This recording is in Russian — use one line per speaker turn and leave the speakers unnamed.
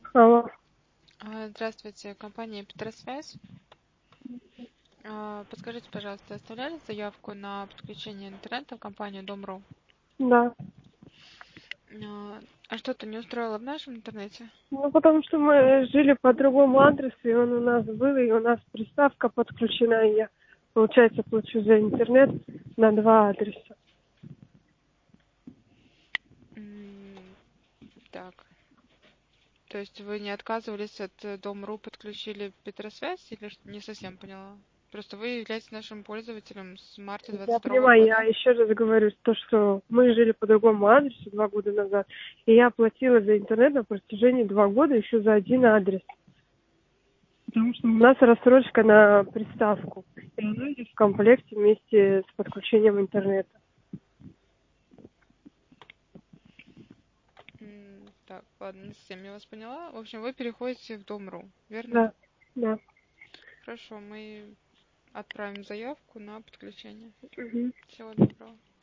Алло.
Здравствуйте, компания Петросвязь. Подскажите, пожалуйста, оставляли заявку на подключение интернета в компанию Дом.ру?
Да.
А что-то не устроило в нашем интернете?
Ну, потому что мы жили по другому адресу, и он у нас был, и у нас приставка подключена, и я, получается, плачу за интернет на два адреса.
Так, то есть вы не отказывались от Дом.ру, подключили Петросвязь или не совсем поняла? Просто вы являетесь нашим пользователем с марта
Я
22
понимаю, я
года.
еще раз говорю, то, что мы жили по другому адресу 2 года назад, и я платила за интернет на протяжении 2 года еще за один адрес. Потому что у нас рассрочка на приставку, и она идет в комплекте вместе с подключением интернета.
Так, ладно, не совсем я вас поняла. В общем, вы переходите в Дом.ру, верно?
Да, да.
Хорошо, мы отправим заявку на подключение.
Мгм.
Всего доброго.